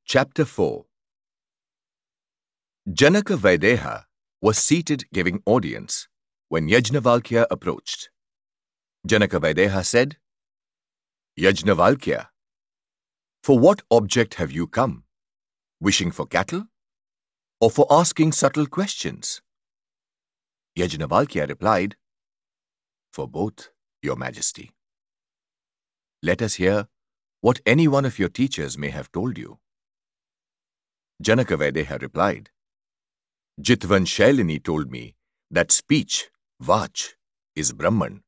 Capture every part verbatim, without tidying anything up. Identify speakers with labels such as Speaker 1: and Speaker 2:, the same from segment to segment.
Speaker 1: Chapter four. Janaka Vaideha was seated giving audience when Yajnavalkya approached. Janaka Vaideha said, Yajnavalkya, for what object have you come? Wishing for cattle? Or for asking subtle questions? Yajnavalkya replied, For both, your majesty. Let us hear what any one of your teachers may have told you. Janaka Vaideha replied, Jitvan Shailini told me that speech, Vach, is Brahman.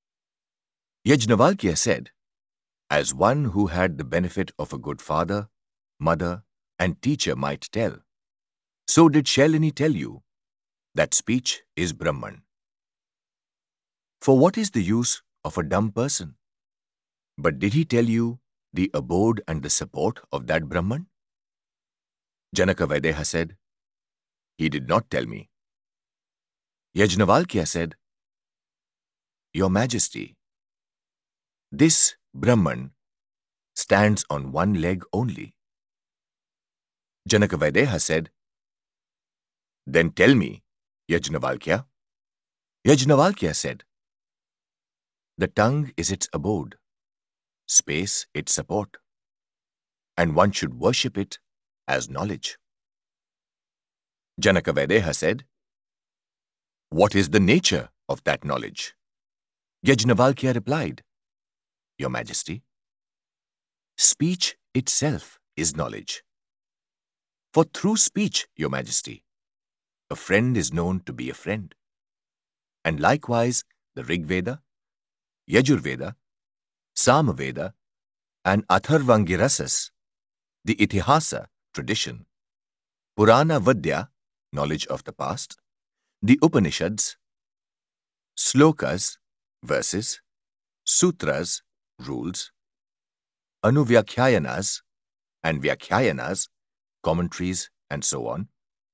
Speaker 1: Yajnavalkya said, As one who had the benefit of a good father, mother, and teacher might tell, so did Shailini tell you that speech is Brahman. For what is the use of a dumb person? But did he tell you the abode and the support of that Brahman? Janaka Vaideha said, He did not tell me. Yajnavalkya said, Your Majesty, this Brahman stands on one leg only. Janaka Vaideha said, Then tell me, Yajnavalkya. Yajnavalkya said, The tongue is its abode, space its support, and one should worship it as knowledge. Janaka Vaideha said, What is the nature of that knowledge? Yajnavalkya replied, Your Majesty, speech itself is knowledge. For through speech, Your Majesty, a friend is known to be a friend. And likewise, the Rigveda, Yajurveda, Samaveda, and Atharvangirasas, the Itihasa, tradition, Purana Vadya, knowledge of the past, the Upanishads, Slokas, verses, Sutras, rules, Anuvyakyayanas and Vyakyayanas, commentaries, and so on.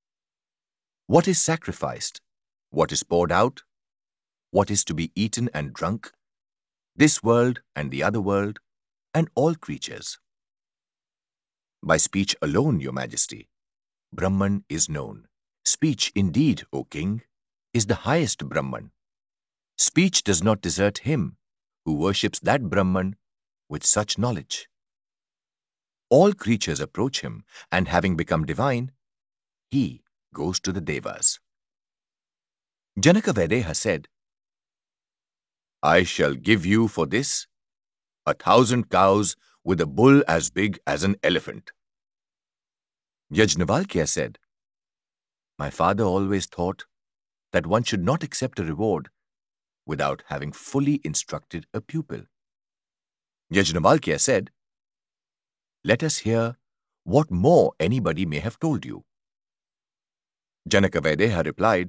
Speaker 1: What is sacrificed? What is poured out? What is to be eaten and drunk? This world and the other world, and all creatures. By speech alone, Your Majesty, Brahman is known. Speech indeed, O King, is the highest Brahman. Speech does not desert him who worships that Brahman with such knowledge. All creatures approach him, and having become divine, he goes to the Devas. Janaka Vaideha said, I shall give you for this a thousand cows with a bull as big as an elephant. Yajnavalkya said, My father always thought that one should not accept a reward without having fully instructed a pupil. Yajnavalkya said, Let us hear what more anybody may have told you. Janaka Vaideha replied,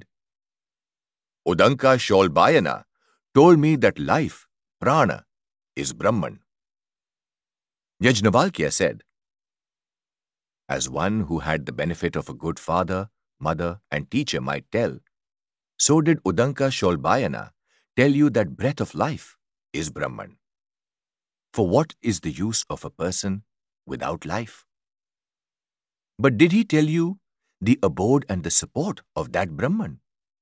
Speaker 1: Udanka Sholbayana told me that life, prana, is Brahman. Yajnavalkya said, As one who had the benefit of a good father, mother, and teacher might tell, so did Udanka Sholbayana tell you that breath of life is Brahman. For what is the use of a person without life? But did he tell you the abode and the support of that Brahman?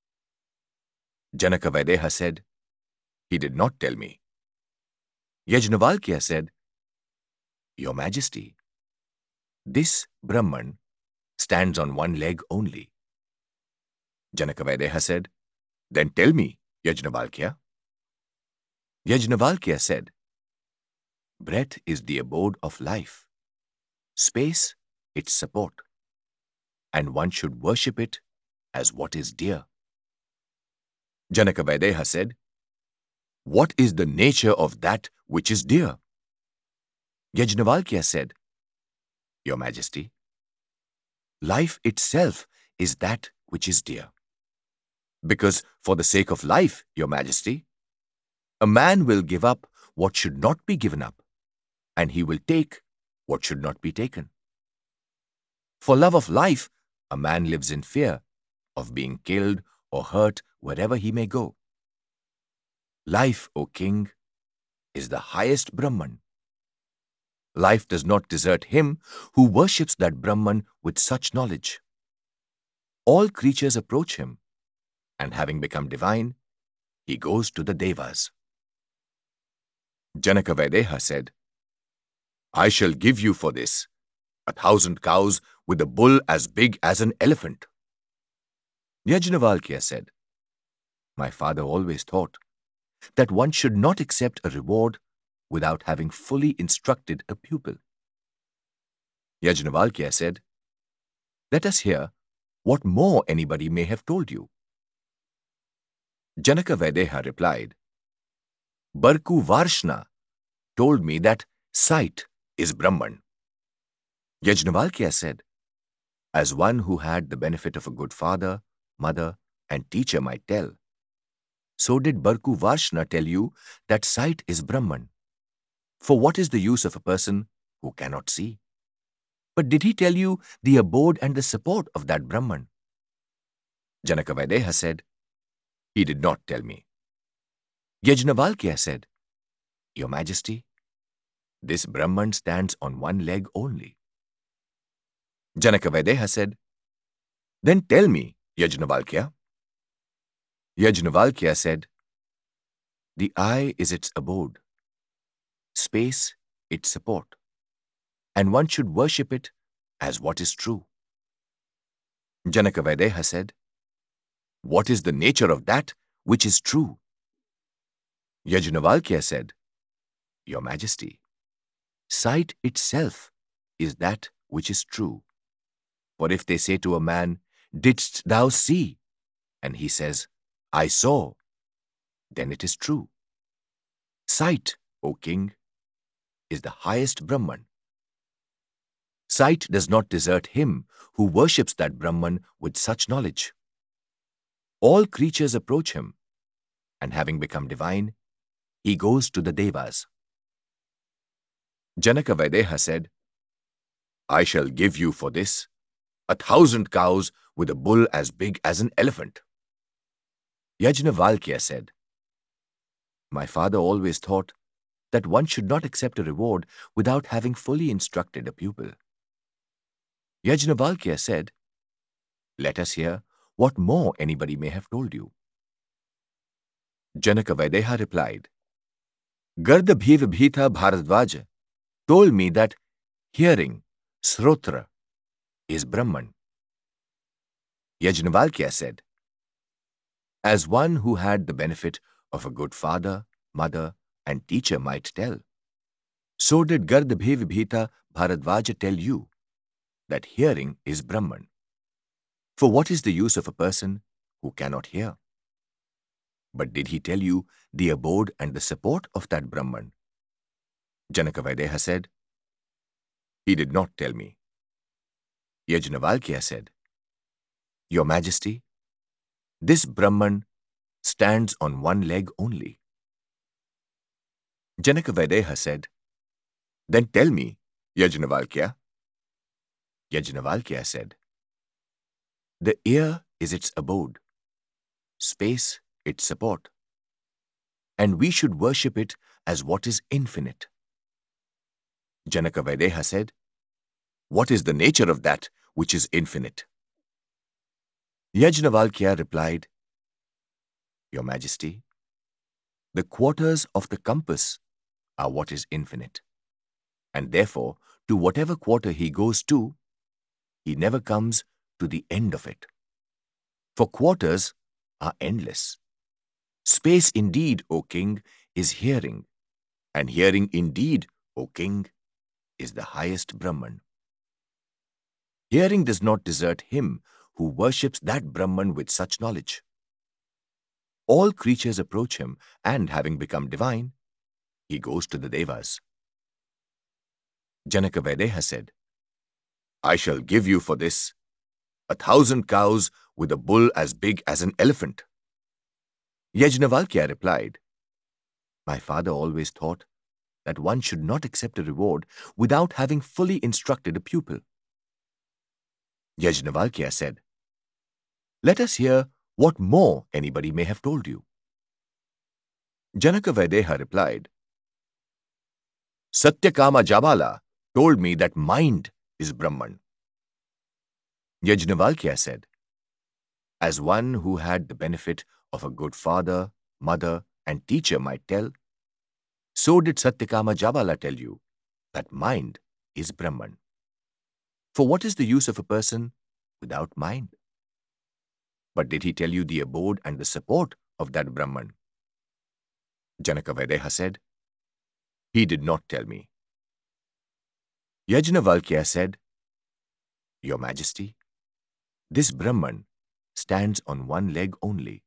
Speaker 1: Janaka Vaideha said, He did not tell me. Yajnavalkya said, Your Majesty, this Brahman stands on one leg only. Janaka Vaideha said, Then tell me, Yajnavalkya. Yajnavalkya said, Breath is the abode of life, space its support, and one should worship it as what is dear. Janaka Vaideha said, What is the nature of that which is dear? Yajnavalkya said, Your Majesty, life itself is that which is dear. Because for the sake of life, Your Majesty, a man will give up what should not be given up, and he will take what should not be taken. For love of life, a man lives in fear of being killed or hurt wherever he may go. Life, O King, is the highest Brahman. Life does not desert him who worships that Brahman with such knowledge. All creatures approach him, and having become divine, he goes to the Devas. Janaka said, I shall give you for this a thousand cows with a bull as big as an elephant. Yajnavalkya said, My father always thought that one should not accept a reward without having fully instructed a pupil. Yajnavalkya said, Let us hear what more anybody may have told you. Janaka replied, Barku Varshna told me that sight is Brahman. Yajnavalkya said, As one who had the benefit of a good father, mother, and teacher might tell, so did Barku Varshna tell you that sight is Brahman. For what is the use of a person who cannot see? But did he tell you the abode and the support of that Brahman? Janaka said, He did not tell me. Yajnavalkya said, Your Majesty, this Brahman stands on one leg only. Janaka said, Then tell me, Yajnavalkya. Yajnavalkya said, The eye is its abode, space its support, and one should worship it as what is true. Janaka said, What is the nature of that which is true? Yajnavalkya said, Your Majesty, sight itself is that which is true. For if they say to a man, Didst thou see? And he says, I saw, then it is true. Sight, O king, is the highest Brahman. Sight does not desert him who worships that Brahman with such knowledge. All creatures approach him, and having become divine, he goes to the Devas. Janaka said, I shall give you for this a thousand cows with a bull as big as an elephant. Yajnavalkya said, My father always thought that one should not accept a reward without having fully instructed a pupil. Yajnavalkya said, Let us hear what more anybody may have told you. Janaka replied, Gardabhiv Bhita Bharadvaja told me that hearing, Srotra, is Brahman. Yajnavalkya said, As one who had the benefit of a good father, mother, and teacher might tell, so did Gardabhiv Bhita Bharadvaja tell you that hearing is Brahman. For what is the use of a person who cannot hear? But did he tell you the abode and the support of that Brahman? Janaka said, He did not tell me. Yajnavalkya said, Your Majesty, this Brahman stands on one leg only. Janaka said, Then tell me, Yajnavalkya. Yajnavalkya said, The ear is its abode, space its support, and we should worship it as what is infinite. Janaka said, What is the nature of that which is infinite? Yajnavalkya replied, Your Majesty, the quarters of the compass are what is infinite, and therefore to whatever quarter he goes to, he never comes to the end of it. For quarters are endless. Space indeed, O king, is hearing, and hearing indeed, O king, is the highest Brahman. Hearing does not desert him who worships that Brahman with such knowledge. All creatures approach him, and having become divine, he goes to the Devas. Janaka said, I shall give you for this a thousand cows with a bull as big as an elephant. Yajnavalkya replied, My father always thought that one should not accept a reward without having fully instructed a pupil. Yajnavalkya said, Let us hear what more anybody may have told you. Janaka replied, Satyakama Jabala told me that mind is Brahman. Yajnavalkya said, as one who had the benefit of a good father, mother, and teacher might tell, so did Satyakama Jabala tell you that mind is Brahman. For what is the use of a person without mind? But did he tell you the abode and the support of that Brahman? Janaka said, he did not tell me. Yajnavalkya said, Your Majesty, this Brahman stands on one leg only.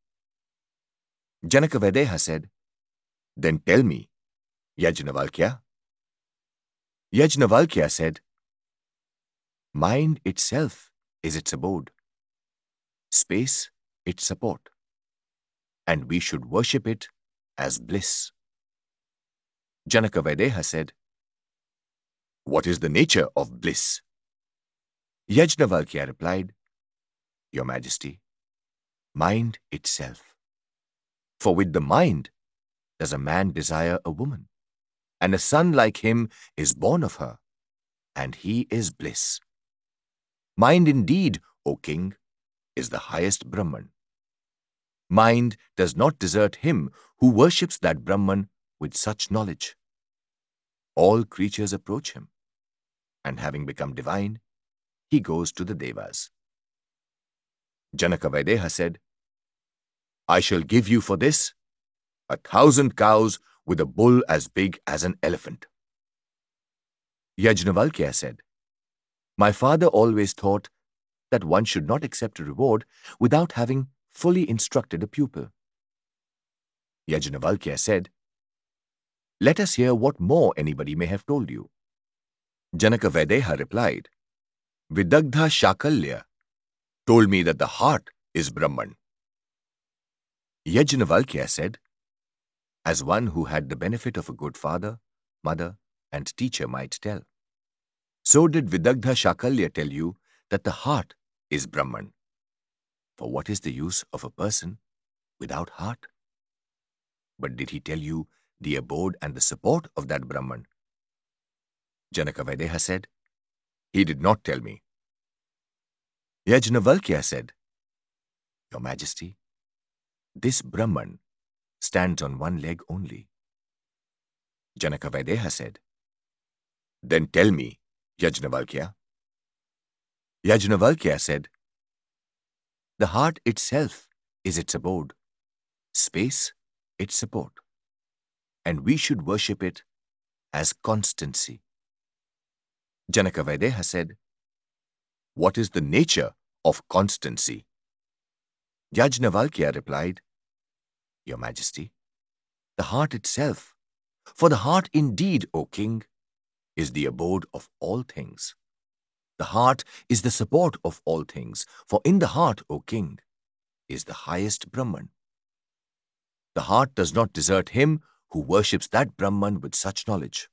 Speaker 1: Janaka said, Then tell me, Yajnavalkya. Yajnavalkya said, Mind itself is its abode, space its support, and we should worship it as bliss. Janaka said, What is the nature of bliss? Yajnavalkya replied, Your Majesty, mind itself. For with the mind does a man desire a woman, and a son like him is born of her, and he is bliss. Mind indeed, O king, is the highest Brahman. Mind does not desert him who worships that Brahman with such knowledge. All creatures approach him, and having become divine, he goes to the Devas. Janaka said, I shall give you for this a thousand cows with a bull as big as an elephant. Yajnavalkya said, My father always thought that one should not accept a reward without having fully instructed a pupil. Yajnavalkya said, Let us hear what more anybody may have told you. Janaka replied, Vidagdha Shakalya told me that the heart is Brahman. Yajnavalkya said, as one who had the benefit of a good father, mother, and teacher might tell, so did Vidagdha Shakalya tell you that the heart is Brahman. For what is the use of a person without heart? But did he tell you the abode and the support of that Brahman? Janaka said, He did not tell me. Yajnavalkya said, Your Majesty, this Brahman stands on one leg only. Janaka said, Then tell me, Yajnavalkya. Yajnavalkya said, The heart itself is its abode, space its support, and we should worship it as constancy. Janaka said, What is the nature of constancy? Yajnavalkya replied, Your Majesty, the heart itself, for the heart indeed, O king, is the abode of all things. The heart is the support of all things, for in the heart, O king, is the highest Brahman. The heart does not desert him who worships that Brahman with such knowledge.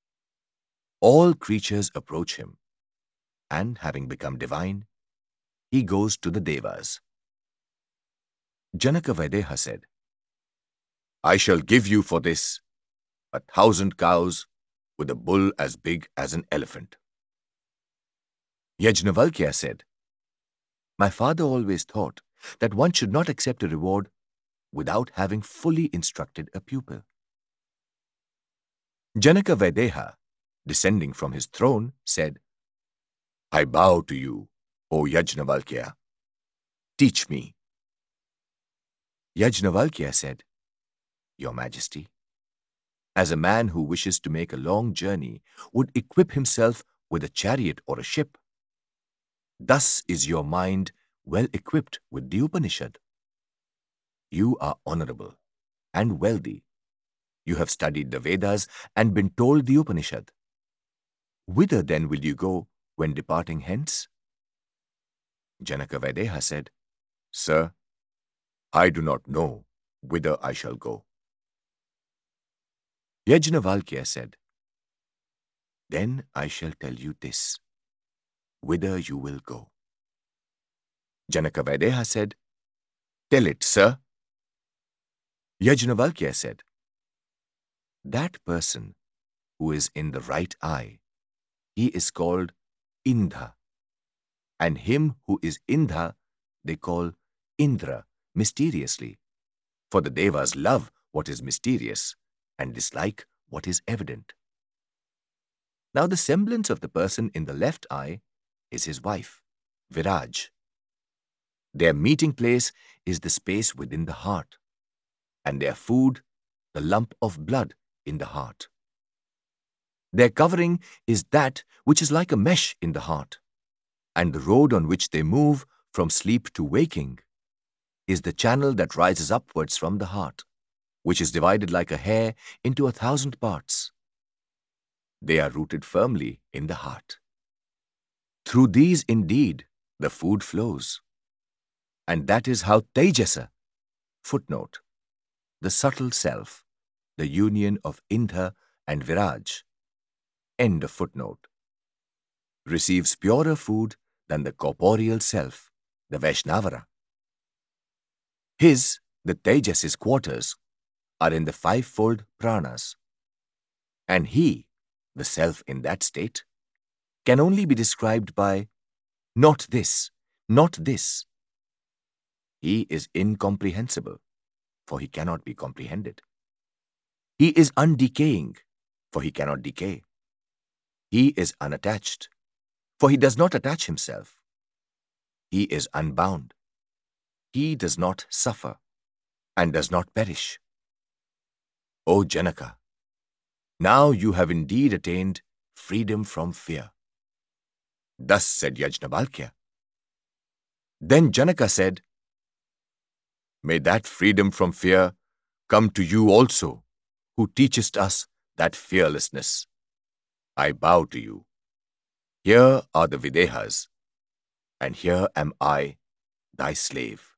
Speaker 1: All creatures approach him, and having become divine, he goes to the Devas. Janaka said, I shall give you for this a thousand cows with a bull as big as an elephant. Yajnavalkya said, My father always thought that one should not accept a reward without having fully instructed a pupil. Janaka descending from his throne, said, I bow to you, O Yajnavalkya. Teach me. Yajnavalkya said, Your Majesty, as a man who wishes to make a long journey would equip himself with a chariot or a ship, thus is your mind well equipped with the Upanishad. You are honorable and wealthy. You have studied the Vedas and been told the Upanishad. Whither then will you go when departing hence? Janaka said, Sir, I do not know whither I shall go. Yajnavalkya said, Then I shall tell you this, whither you will go. Janaka said, Tell it, sir. Yajnavalkya said, That person who is in the right eye he is called Indha. And him who is Indha, they call Indra, mysteriously. For the Devas love what is mysterious and dislike what is evident. Now the semblance of the person in the left eye is his wife, Viraj. Their meeting place is the space within the heart, and their food, the lump of blood in the heart. Their covering is that which is like a mesh in the heart, and the road on which they move from sleep to waking is the channel that rises upwards from the heart, which is divided like a hair into a thousand parts. They are rooted firmly in the heart. Through these, indeed, the food flows. And that is how Tejasa, footnote, the subtle self, the union of Indra and Viraj, end of footnote, receives purer food than the corporeal self, the Vaishnavara. His, the Tejas's quarters, are in the fivefold pranas, and he, the self in that state, can only be described by not this, not this. He is incomprehensible, for he cannot be comprehended. He is undecaying, for he cannot decay. He is unattached, for he does not attach himself. He is unbound. He does not suffer and does not perish. O Janaka, now you have indeed attained freedom from fear. Thus said Yajnavalkya. Then Janaka said, May that freedom from fear come to you also, who teachest us that fearlessness. I bow to you. Here are the Videhas, and here am I, thy slave.